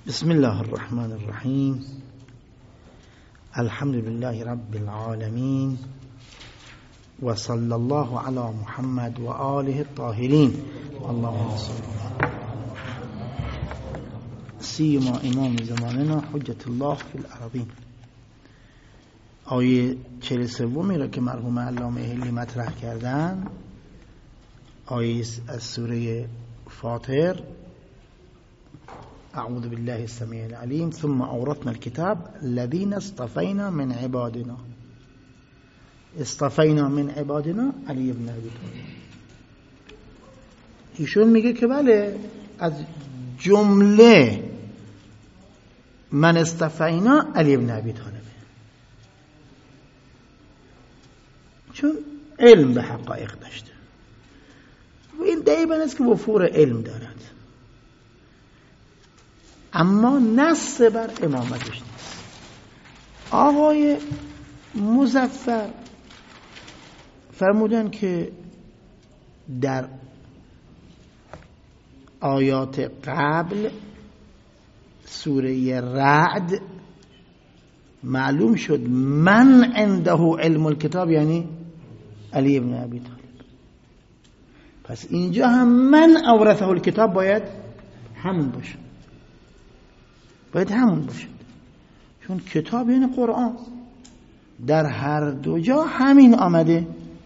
بسم الله الرحمن الرحیم. الحمد لله رب العالمین و صلی الله علی محمد و آله الطاهرین. اللهم صل سیما امام زماننا حجت الله فی الارضین. آیه 43 را که مرحوم علامه اهلی مطرح کردن، آیه از سوره فاطر: اعوذ بالله السمیع العلیم ثم اورثنا الكتاب الذين اصطفینا من عبادنا. اصطفینا من عبادنا علی بن ابی طالب. ایشون میگه که بله، از جمله من اصطفینا علی بن ابی طالب، چون علم به حقایق داشته و این دقیقاً است که وفور علم دارد، اما نص بر امامتش نیست. آقای مظفر فرمودن که در آیات قبل سوره رعد معلوم شد من عنده علم الکتاب یعنی علی بن ابی طالب. پس اینجا هم من اورثه الکتاب باید همون باشه، باید همون باشه، چون کتاب یعنی قرآن. در هر دو جا همین آمده.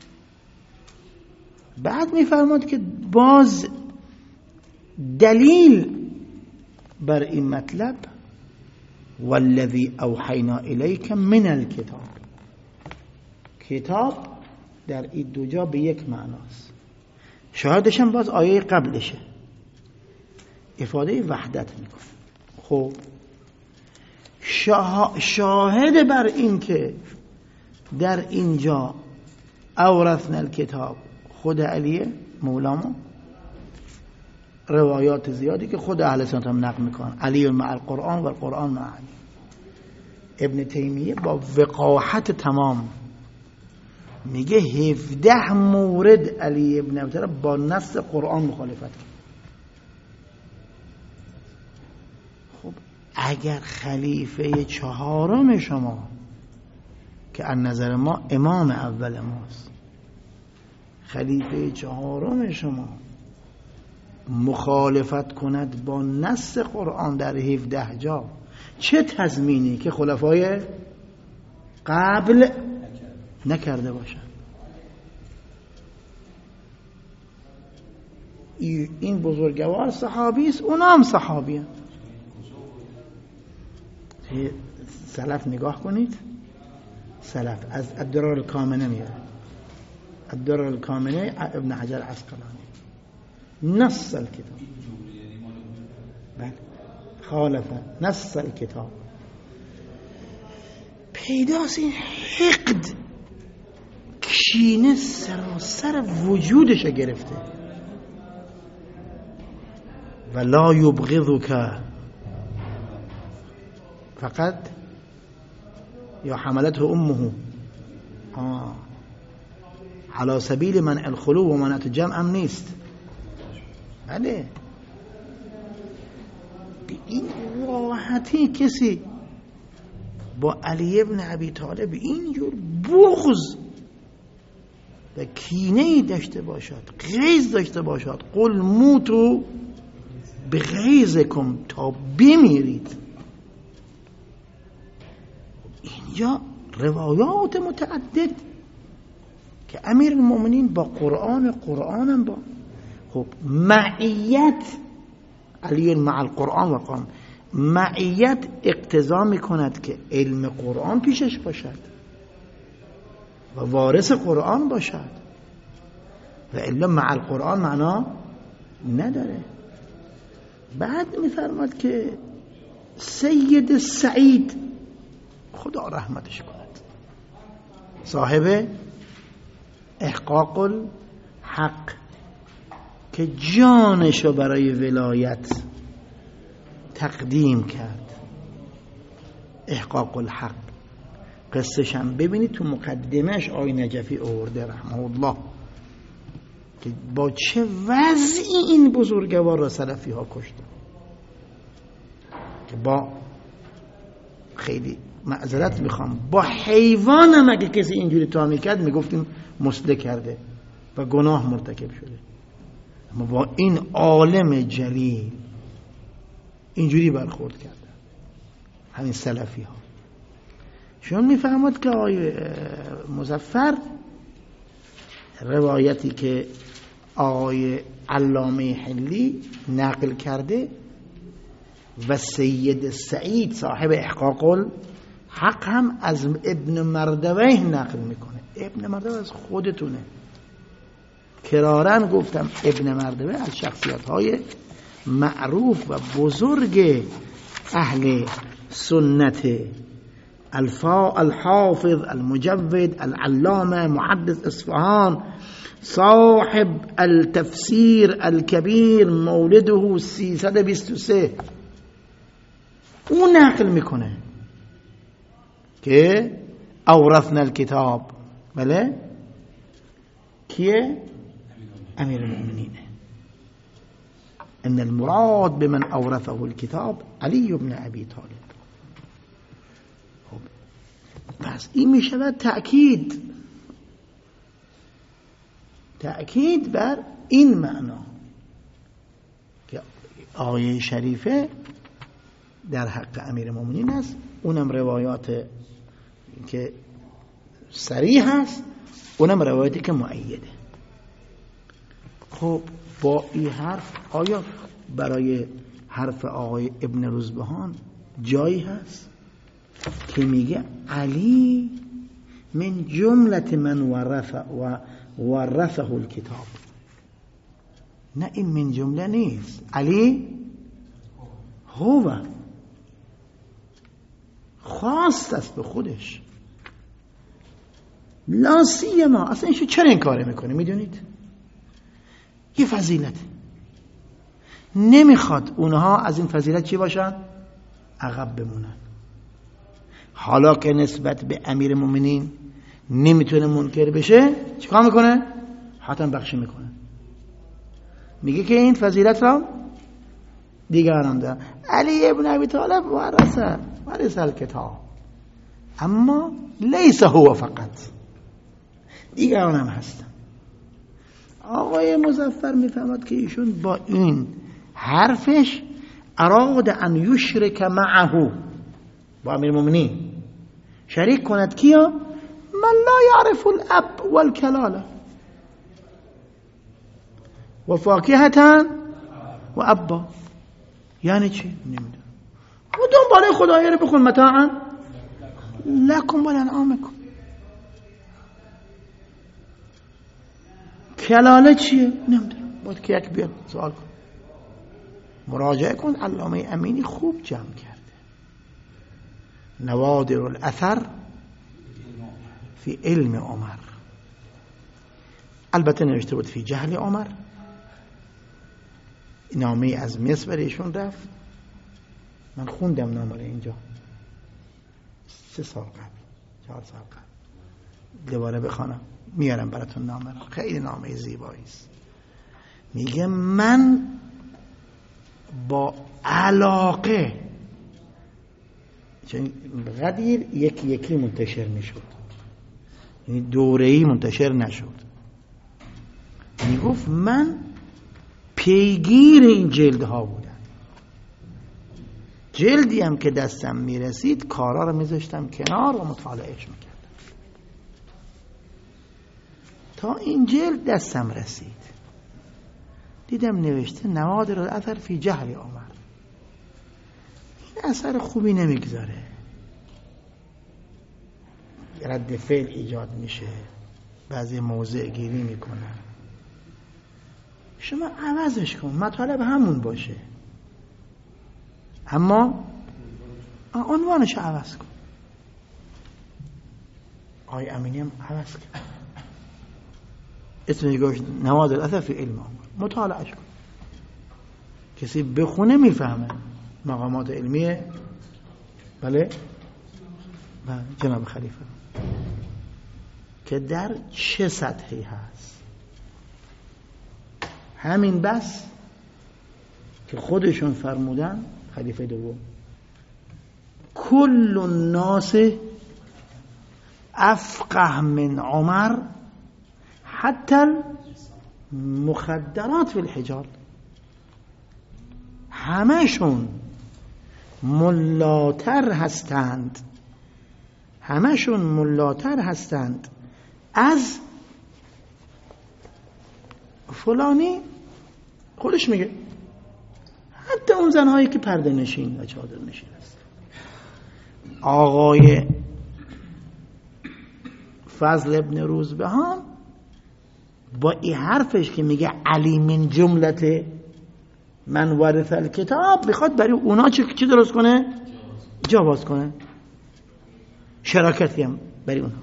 بعد میفرماد که باز دلیل بر این مطلب والذی اوحینا الیک من الکتاب. کتاب در این دو جا به یک معناست. شاهدش هم باز آیه قبلشه، افاده وحدت میکنه. خب شاهد بر این که در اینجا اورثنا الکتاب خود علیه مولامو، روایات زیادی که خود اهل سنت هم نقل میکنن، علی مع القرآن و القرآن مع علی. ابن تیمیه با وقاحت تمام میگه 17 مورد علی ابن ابی طالب با نص قرآن مخالفت کرد. خب اگر خلیفه چهارم شما که از نظر ما امام اول ماست، خلیفه چهارم شما مخالفت کند با نص قرآن در 17 جا، چه تضمینی که خلفای قبل نکرده باشند؟ این بزرگوار صحابی است، اونا هم صحابی هم. سلف نگاه کنید، سلف از الدرر الکامنه میاد، الدرر الکامنه ابن حجر عسقلانی، نص الکتاب، بله خالف نص الکتاب. پیداست این حقد، کینه سراسر وجودش گرفته. ولا یبغضک فقط یا حملته امه على سبیل منع الخلو و منع الجمع هم نیست. بله به این راحتی کسی با علی ابن ابی طالب اینجور بغض و کینه‌ای داشته باشد، غیظ داشته باشد، قل موتو بغیظکم، تا بمیرید. اینجا روایات متعدد که امیر المؤمنین با قرآنم با خب معیت علی مع القرآن و قرآن، معیت اقتضا میکند که علم قرآن پیشش باشد و وارث قرآن باشد، و الا مع القرآن معنا نداره. بعد میفرماد که سید سعید خدا رحمتش کند، صاحب احقاق الحق که جانشو برای ولایت تقدیم کرد، احقاق الحق. قصه‌ش هم ببینید تو مقدمهش آقای نجفی آورده رحمه الله که با چه وضعی این بزرگوار را سلفی ها کشتن. که با خیلی معذرت میخوام با حیوان هم اگه کسی اینجوری تا میکرد میگفتیم مسله کرده و گناه مرتکب شده، اما با این عالم جلیل اینجوری برخورد کرده. همین سلفی ها چون میفهمد که آقای مظفر روایتی که آقای علامه حلی نقل کرده و سید سعید صاحب احقاق الحق هم از ابن مردویه نقل میکنه. ابن مردویه از خودتونه، کرارن گفتم ابن مردویه از شخصیت های معروف و بزرگ اهل سنت، الحافظ المجود العلامه محدث اصفهان صاحب التفسیر الكبیر مولده 323 اون نقل میکنه که اورثنا الكتاب. بله کیه؟ امیر المؤمنینه. ان المراد بمن اورثه الكتاب علی بن ابی طالب. خب پس این میشود تأکید بر این معنا که آیه شریفه در حق امیر المؤمنین است، اونم روایات که صریح هست، اونم روایتی که مؤیده. خب با این حرف آیا برای حرف آقای ابن روزبهان جایی هست که میگه علی من جملت من ورثه الكتاب؟ نه، این من جمله نیست. علی هو خاص است به خودش، لا سیما. اصلا اینشو چرا این کاره میکنه؟ میدونید یه فضیلت نمیخواد اونها از این فضیلت چی باشن؟ عقب بمونن. حالا که نسبت به امیر مومنین نمیتونه منکر بشه، چیکار میکنه؟ حاتم بخشی میکنه، میگه که این فضیلت را دیگران دارن. علی ابن ابی طالب ورث الکتاب، اما لیس هو فقط، دیگران هم هستن. آقای مظفر میفهمد که ایشون با این حرفش اراد ان یشرک معه، با امیر المؤمنین شریک کند. کیا؟ من لا یعرف الاب والکلاله و فاکهة و ابا. یعنی چی؟ نمیدونم. و دنباله خدایی رو بخون، متاعا لکم و لانعامکم. کلاله چیه؟ نمیدونم، باید که یک بیاد سوال کن، مراجعه کن. علامه امینی خوب جمع کرده. نوادر الاثر فی علم عمر، البته نوشته بود فی جهل عمر. نامه از مصر برایشون رفت، من خوندم نامه اینجا 3 سال قبل 4 سال قبل، دوباره بخوانم میارم براتون نامه را. خیلی نامه زیبایی است. میگه من با علاقه، چون قدیر یکی یکی منتشر میشد، یعنی دوره‌ای منتشر نشد، میگفت من پیگیر این جلدها بودم. جلدی هم که دستم میرسید کارا رو میذاشتم کنار و مطالعهش میکردم تا این جلد دستم رسید. دیدم نوشته نوادر الاثر فی جهل عمر. این اثر خوبی نمیگذاره، رد فعل ایجاد میشه، بعضی موضع گیری میکنه. شما عوضش کن، مطالب همون باشه، اما عنوانش عوض کن. آقای امینی هم عوض کن، اسمش گوشت نوادر الاثر فی علم عمر. مطالعهش کن، کسی بخونه میفهمه مقامات علمیه. بله جناب خلیفه، که در چه سطحی هست. همین بس که خودشون فرمودن، خلیفه دوم کل الناس افقه من عمر حتی المخدرات فی الحجاب. همشون ملاتر هستند، همشون ملاتر هستند از فلانی. خودش میگه حتی اون زنهایی که پرده نشین و چادر نشین هست. آقای فضل ابن روزبهان با این حرفش که میگه علی من جملت من ورث الکتاب، بخواد برای اونا چی درست کنه؟ جا باز کنه، شراکتی هم برای اونا.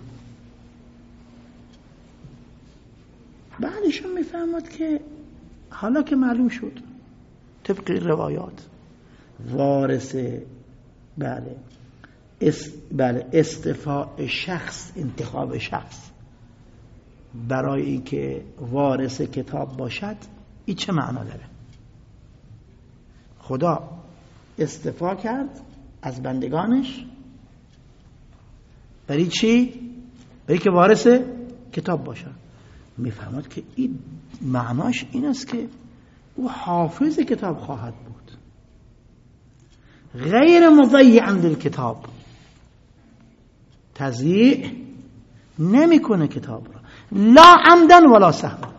بعدشون میفهمد که حالا که معلوم شد طبق روایات وارث بله استفاء شخص، انتخاب شخص برای اینکه وارث کتاب باشد، این چه معنا داره؟ خدا استفا کرد از بندگانش برای چی؟ برای که وارث کتاب باشد. میفهمد که این معناش این است که او حافظ کتاب خواهد بود، غیر مضیع للکتاب، تضییع نمیکنه کتاب را، لا عمدن ولا سهوا.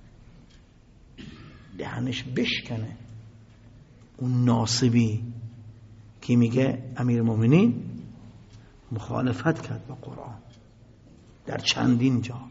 دهنش بشکنه اون ناصبی که میگه امیرالمومنین مخالفت کرد با قرآن در چندین جا،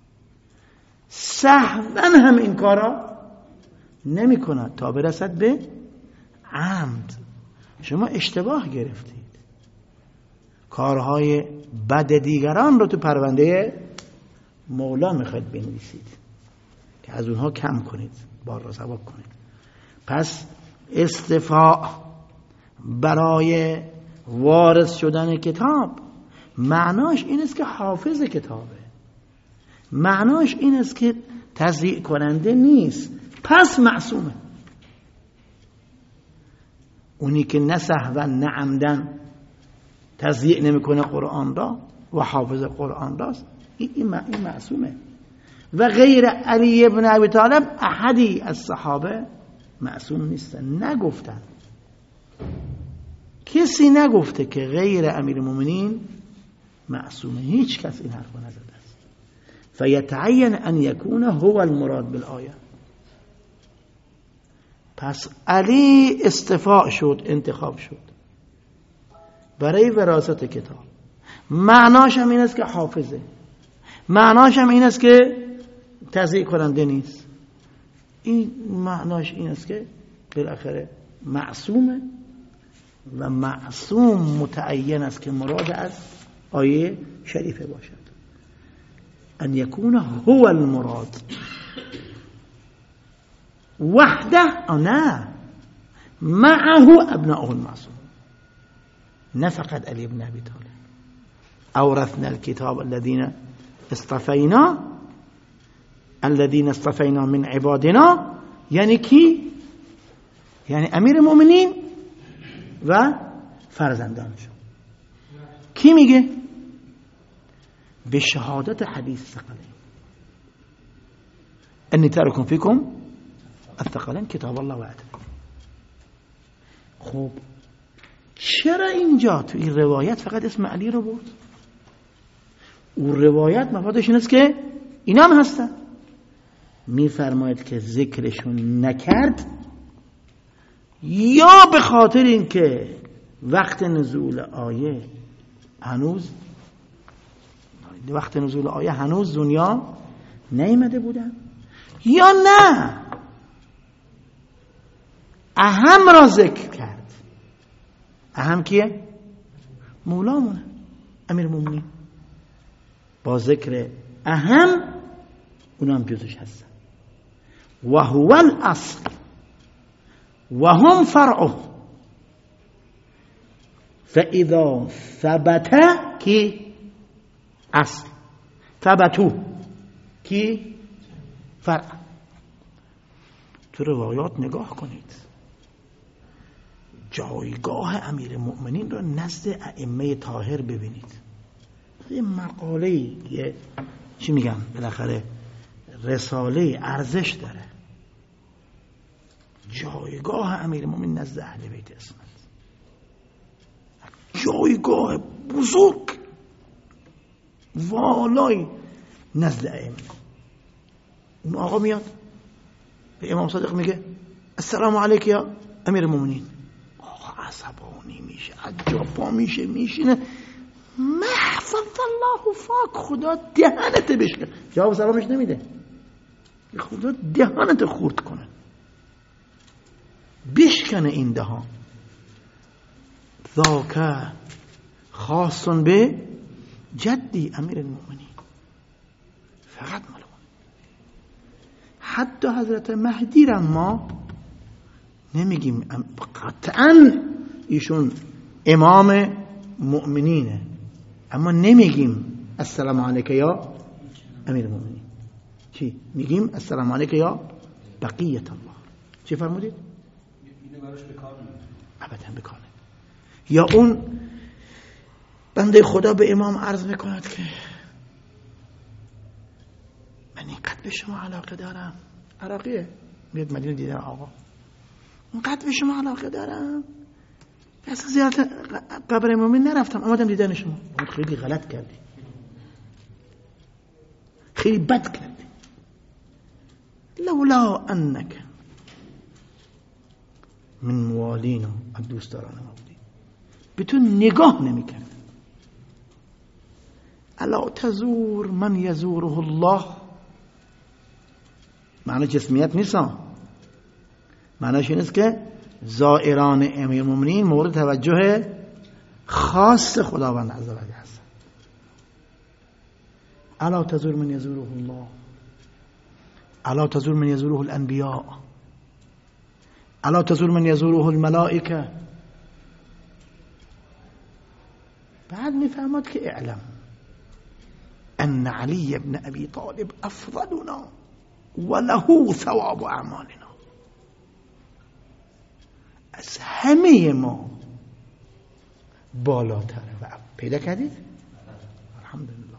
سهوا هم این کارا نمی کند تا برسد به عمد. شما اشتباه گرفتید، کارهای بد دیگران رو تو پرونده مولا میخواید بنویسید که از اونها کم کنید، بار را سبک کنید. پس استفاء برای وارث شدن کتاب معناش این است که حافظ کتابه، معناش این است که تضییع کننده نیست، پس معصومه. اونی که نه سهوا نه عمدن تضییع نمیکنه قرآن را و حافظ قرآن راست، این معصومه. و غیر علی ابن ابی طالب احدی از صحابه معصوم نیستن. نگفتن، کسی نگفته که غیر امیرالمومنین معصومه، هیچ کس این حرف نزده است. فیتعین ان یکون هو المراد بالآیه. پس علی استفاء شد، انتخاب شد برای وراثت کتاب. معناش هم این است که حافظه، معناش هم این است که تضییع کننده نیست. این معناش این است که بالاخره معصومه و معصوم متعین است که مراد از آیه شریفه باشد، ان یکون هو المراد وحده، نه معه ابناؤه المعصوم، نه فقط علی ابن ابی طالب. اورثنا الكتاب الذين اصطفینا من عبادنا، یعنی کی؟ یعنی امیر المؤمنین و فرزندانشون. کی میگه؟ به شهادت حدیث ثقلین، انی تارک فیکم الثقلین کتاب الله و عدل. خب چرا اینجا تو این روایت فقط اسم علی رو برد؟ اون روایت مفادش این است که اینا هم هستن. میفرماید که ذکرشون نکرد یا به خاطر اینکه وقت نزول آیه هنوز دنیا نیامده بودن، یا نه اهم را ذکر کرد. اهم کیه؟ مولامونه امیرالمومنین. با ذکر اهم اونا هم جزش هستن. و هو الاصل و هم فرعه. فاذا ثبت کی اصل، ثبتو کی فرع. تو روایات نگاه کنید، جایگاه امیر المؤمنین رو نزد ائمه طاهر ببینید. یه مقاله، یه چی میگن بالاخره رساله ارزش داره. جایگاه امیر المؤمنین نزد اهل بیت اسمت، جایگاه بزرگ والای نزد ائمه. اون آقا میاد به امام صادق میگه السلام علیک یا امیر المؤمنین. آقا عصبانی میشه، عجبا میشه، میشینه محفظ الله فاک، خدا دهنت بشکن. جواب سلامش نمیده، خدا دهنت خورد کنه، بشکنه این دهان. ذاک خاص به جدی امیر المؤمنین، فقط مال اون. حتی حضرت مهدی را ما نمیگیم قطعا ایشون امام مؤمنینه، اما نمیگیم السلام علیک یا امیر المؤمنین. چی میگیم؟ السلام علیک یا بقیت الله. چی فرمودید؟ اینو براش بکار نمیاد. ابدا بکار نمیاد. یا اون بنده خدا به امام عرض میکند که من اینقدر به شما علاقه دارم، عراقیه، میاد مدینه دیدن آقا، اینقدر به شما علاقه دارم اصلا زیارت قبر امامی نرفتم، اومدم دیدن شما. خیلی غلط کردی، خیلی بد کردی. لولا انک من موالین و دوستداران ما بودی، به تو نگاه نمی کرد. الا تزور من یزوره الله. معنی جسمیت نیست، معنیش این است که زائران امیر المؤمنین مورد توجه خاص خداوند عز و جل هستند. الا تزور من یزوره الله، الا تزور من یزوره الانبیاء، الا تزور من یزوره الملائکه. بعد میفهمد که اعلم ان علی ابن ابی طالب افضلنا وله ثواب اعمالنا. از همه ما بالاتره. و پیدا کردید؟ الحمدلله.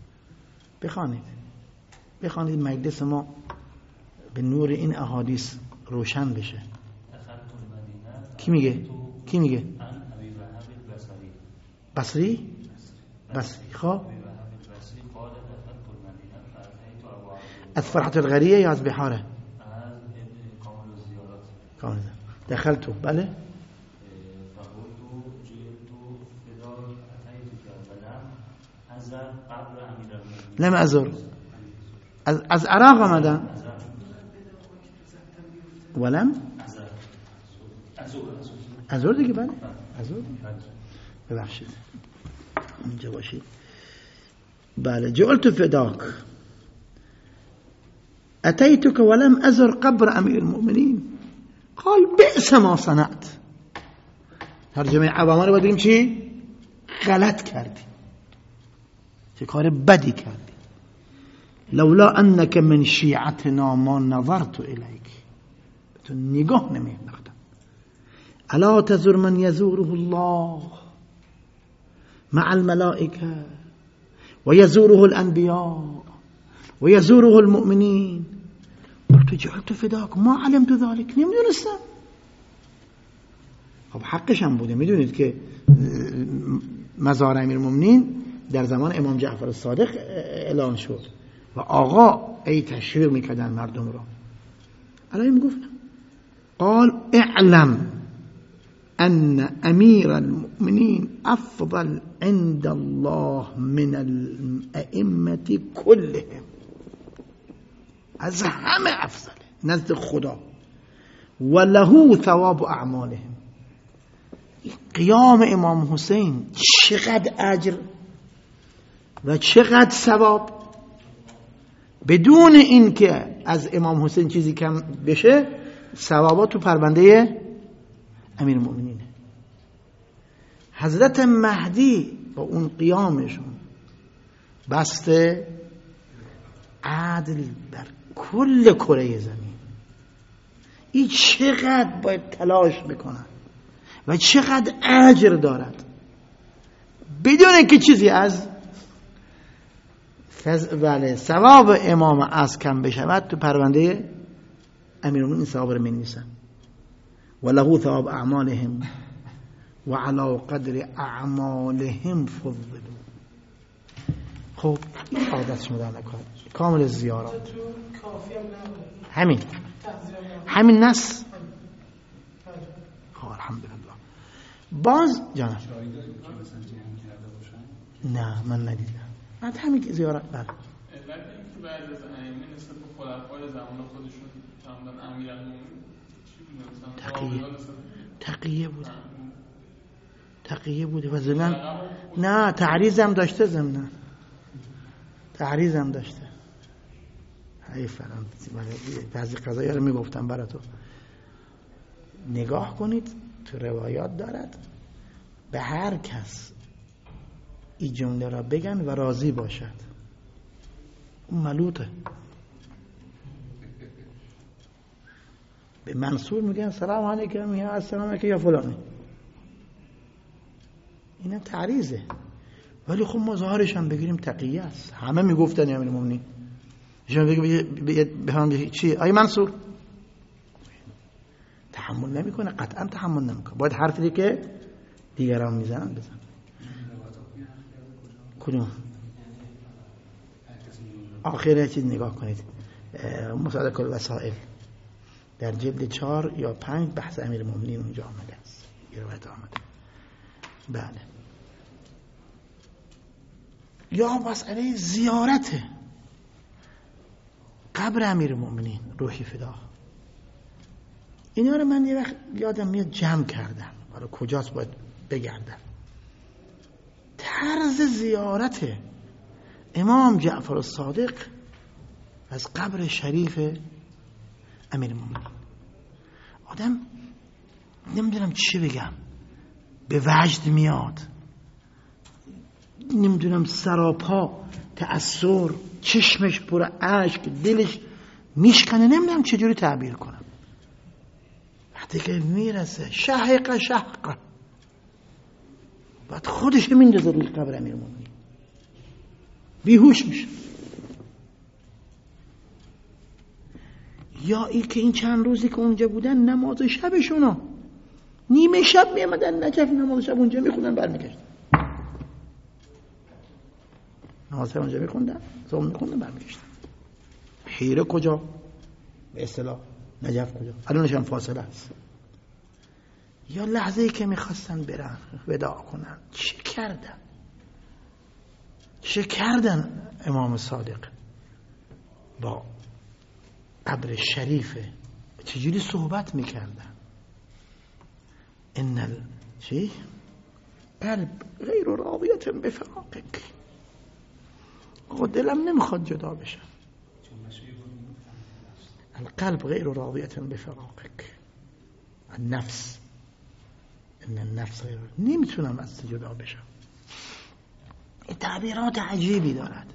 بخوانید مجلس ما به نور این احادیث روشن بشه. کی میگه؟ بصری؟ خب از فرحة الغریه یا از بحاره؟ کامل دخلتو. بله لم ازور. از عراق آمدم ولم ازور دیگه. بله ازور. ببخشید اینجا باشید. بله جعلت فداک اتيتك ولم ازر قبر امیر المؤمنین قال بئس ما صنعت. ترجمه عوامه رو بدیم چی؟ غلط کردی، چه کار بدی کردی. لولا انك من شیعتنا ما نظرت الیک، تو نگاه نمی‌انداختم. الا تزور من یزوره الله مع الملائکه و یزوره الانبیاء و یزوره المؤمنین. قلت جعلت فداک ما علمت ذلك. نمیدونستم. خب حقش هم بوده. میدونید که مزار امیرالمومنین در زمان امام جعفر الصادق اعلان شد و آقا ای تشویق میکردن مردم را. الان میگفتم قال اعلم ان امیر المؤمنین افضل عند الله من الائمه كلهم. از همه افضل نزد خدا. وله ثواب اعمالهم. قیام امام حسین چقدر اجر و چقدر ثواب. بدون این که از امام حسین چیزی کم بشه، ثوابات تو پرونده امیر المؤمنینه. حضرت مهدی با اون قیامشون بسته عدل بر کل کره زمین. این چقدر باید تلاش بکنن و چقدر اجر دارد بدون که چیزی از بله ثواب امام از کم بشود. تو پرونده امیرالمومنین ثواب رو می‌نویسن وله ثواب اعمالهم و علی قدر اعمالهم فضلوا. خب عادتش مدار نکنه کامل زیارات همین نص. الحمدلله. باز جانم نه من ندیدم. بعد همین که زیارت بله بعد اینکه بعد از ائمه نسبت به خلفای زمان خودشون تمام امیرالمومنین تقیه بوده و ضمن نه تعریضم داشته، ضمن تعریضم داشته. حیف الان بعضی قضایا رو میگفتم براتون. نگاه کنید تو روایات دارد به هر کس این جمله را بگن و راضی باشد اون ملوطه. به منصور میگن سلام علیکم یا السلام علیکم یا فلانی، اینا تعریضه. ولی خب ما ظاهرش هم بگیریم تقیه است. همه میگفتن یا امیرالمومنین شما بگه چی آی منصور تحمل نمیکنه، قطعا تحمل نمیکنه. باید حرفی که دیگران میزنن بزن. کدوم آخر چیز نگاه کنید مساعد کل وسائل در جلد 4 یا 5 بحث امیرالمومنین اونجا آمده است، یه روایت آمده. بله. یا مسئله زیارت قبر امیرالمومنین روحی فدا، اینا رو من یه وقت یادم میاد جمع کردم، حالا کجاست باید بگردم. طرز زیارت امام جعفر الصادق از قبر شریف امیرالمومنین، آدم نمیدونم چی بگم، به وجد میاد، نمیدونم سراپا تأثر، چشمش پر اشک، دلش میشکنه، نمیدونم چجوری تعبیر کنم. وقتی که میرسه شهق بعد خودش میندازه روی قبر امیرالمومنین، بیهوش میشه. یا ای که این چند روزی که اونجا بودن نماز شبشونو نیمه شب میامدن نجف نماز شب اونجا میخوندن برمیگشتن، نماز اونجا میخوندن صبح میخوندن برمیگشتن. حیره کجا؟ به اصطلاح نجف کجا؟ الانش هم فاصله است. یا لحظه‌ای که میخواستن برن وداع کنن چه کردن امام صادق با قبر شریفه، چجوری صحبت میکردن. چی؟ قلب غیر راضیة بفراقک، دلم نمیخواد جدا بشم. القلب غیر راضیة بفراقک، النفس ان النفس غیر، نمیتونم از جدا بشم. این تعبیرات عجیبی دارد.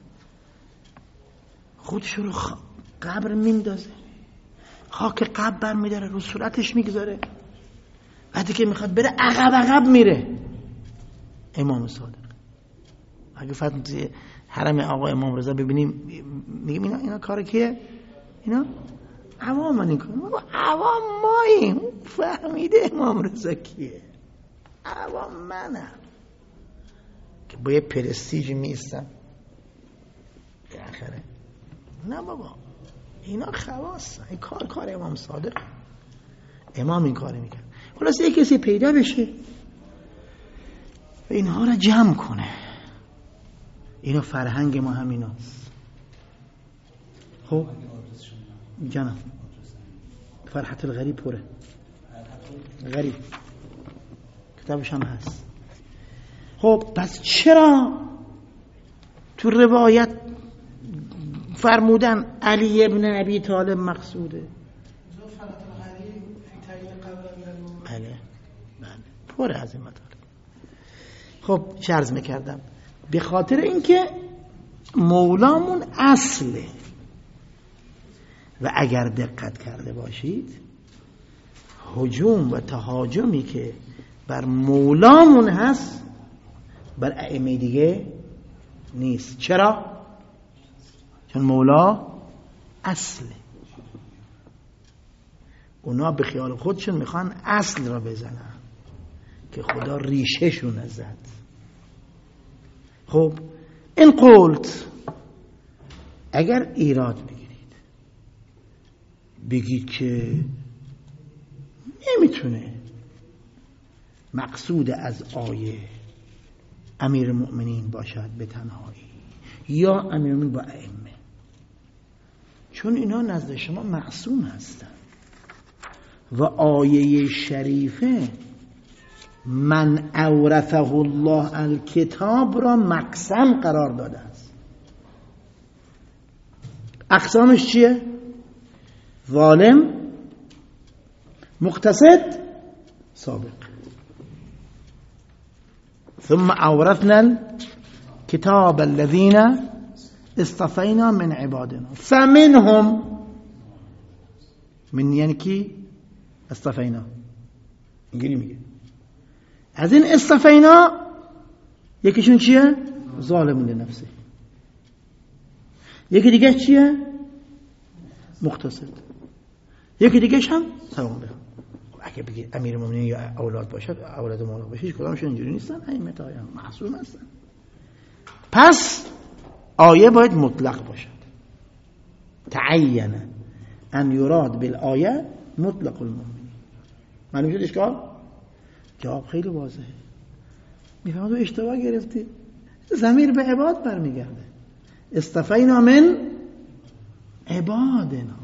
خودش رو قبر میندازه، خاک قبر بر میداره، رو صورتش میگذاره، وقتی که میخواد بره عقب میره. امام صادق اگه فتن حرم آقا امام رضا ببینیم میگیم اینا کار کیه؟ اینا عوام این کار، ما عوام ماییم. فهمیده امام رضا کیه؟ عوام منم که با یه پرستیج میستم آخره. نه بابا اینا خواص، این کار امام صادق. امام این کار میکرد. خلاص یک کسی پیدا بشه و اینها را جمع کنه. اینا فرهنگ ما هم ایناست. خب جانم فرحت الغریب پره، غریب کتابش هم هست. خب پس چرا تو روایت فرمودن علی ابن ابی طالب مقصوده؟ بله پر از این مطالب. خب عرض میکردم به خاطر اینکه مولامون اصله و اگر دقت کرده باشید هجوم و تهاجمی که بر مولامون هست، بر ائمه دیگه نیست. چرا؟ چون مولا اصله. اونا به خیال خودشون میخوان اصل را بزنن که خدا ریشه شون زد. خب این قولت اگر ایراد بگید که نمیتونه مقصود از آیه امیر المؤمنین باشد به تنهایی یا امیر المؤمنین با ائمه، چون اینا نزد شما معصوم هستن و آیه شریفه من اورثه الله الکتاب را مقسم قرار داده است. اقسامش چیه؟ ظالم، مقتصد، سابق. ثم اورثنا الكتاب الذين اصطفينا من عبادنا فمنهم، من یعنی کی؟ اصطفینا. اینجوری میگه از این اصطفینا یکیشون چیه؟ ظالم لنفسه. یکی دیگه چیه؟ مقتصد. یکی دیگهش هم سوابق. اگه بگید امیر المؤمنین یا اولاد باشد، اولاد مولا باشد، هیچ کدامشون اینجوری نیستن، ائمه هم معصوم هستن. پس آیه باید مطلق باشد. تعین ان یراد بالآیه مطلق المؤمنین. معلوم شد اشکال؟ جواب خیلی واضحه. میفهمم تو اشتباه گرفتی. ضمیر به عباد برمیگرده. اصطفینا من عبادنا.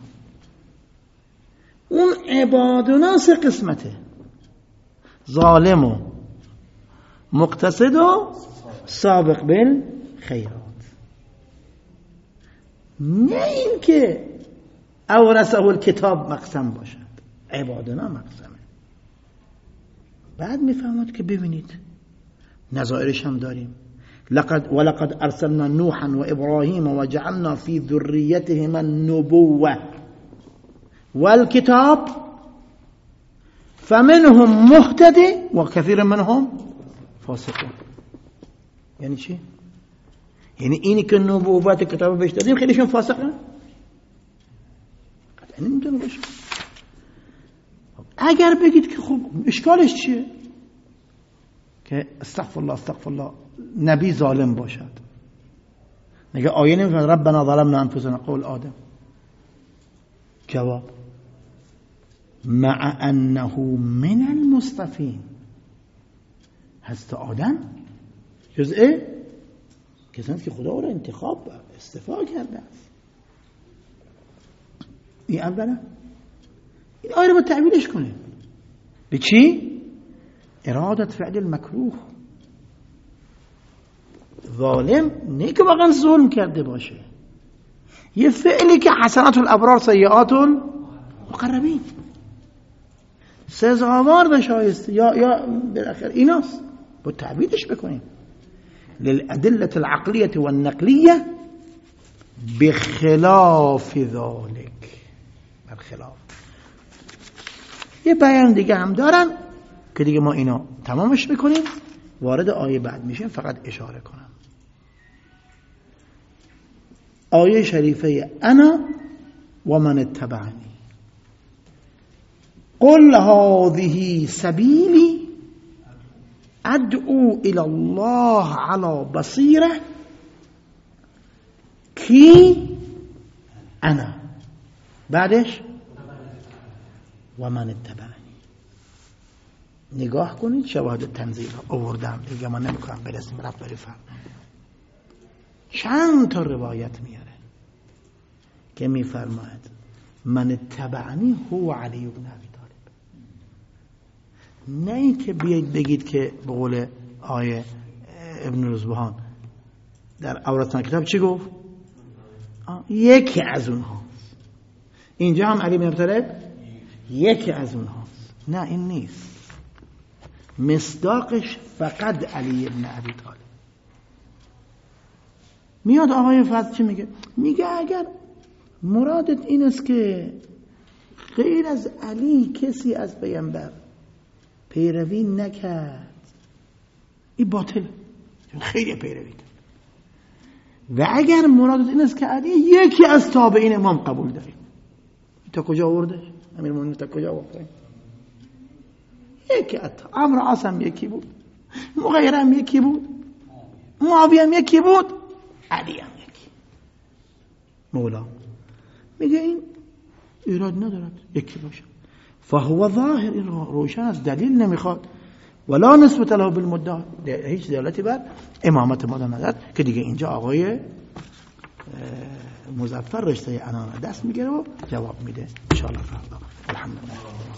اون عبادنا سه قسمته: ظالم و مقتصد و سابق بالخیرات. نه این که اورثه الکتاب مقسم باشد، عبادنا مقسمه. بعد میفهمد که ببینید نظائرش هم داریم. ولقد ارسلنا نوحا و ابراهیم و جعلنا فی ذریتهما النبوة والکتاب فمنهم مهتدی و کثیر منهم فاسقون. یعنی چی؟ یعنی اینی که نبوت کتاب بهش دادیم خیلیشون فاسقن؟ قطعا نمیتونه باشه. اگر بگید که خب اشکالش چیه که استغفر الله نبی ظالم باشد؟ نگه آیه نمیفهمد ربنا ظلمنا انفسنا قول آدم. جواب مع انه من المصطفین، هست آدم جزء کسانی که خدا را انتخاب و استفاده کرده است. این اولا. این آیه رو با تعبیرش کنه به چی؟ ارادت فعل المکروه. ظالم نه که واقعا ظلم کرده باشه، یه فعلی که حسنات الابرار سیئات المقربین، سزاوار و شایسته یا بالاخره ایناست. با تعبیرش بکنیم للأدلة العقلية والنقلية بخلاف ذلك. برخلاف. یه بیان دیگه هم دارن که دیگه ما اینا تمامش میکنیم، وارد آیه بعد میشیم. فقط اشاره کنم آیه شریفه انا و من اتبعنی قل هذه سبیلی ادعو الى الله على بصیره کی انا، بعدش و من اتبعنی. نگاه کنید شواهد تنزیل آوردم دیگه، ما نمیکنم برسیم رفت بریفم. چند تا روایت میاره که میفرماید من اتبعنی هو علی بن ابی طالب. نه این که بیاید بگید که به قول آیه ابن رزبهان در اورثنا کتاب چی گفت؟ یکی از اونهاست. اینجا هم علی بن ابی طالب یکی از اونهاست. نه این نیست. مصداقش فقط علی ابن ابی طالب. میاد آقای فضل چی میگه؟ میگه اگر مرادت این است که غیر از علی کسی از پیامبر پیروی نکرد، این باطل، خیلی پیروی کرد. و اگر مرادت این است که علی یکی از تابعین امام قبول داریم، تا کجا آورده؟ امیرالمومنین تا کجا آورده؟ یکی عمرو عاص هم یکی بود، مغیره هم یکی بود، معاویه هم یکی بود، علی هم یکی. مولا میگه این ایراد ندارد یکی باشه، فهو ظاهر، این روشن است، دلیل نمیخواد. ولا نسبت له بالمدعا، هیچ دلالتی بر امامت ما ندارد. که دیگه اینجا آقای مظفر رشته عنان دست میگیره و جواب میده ان شاء الله. الحمدلله.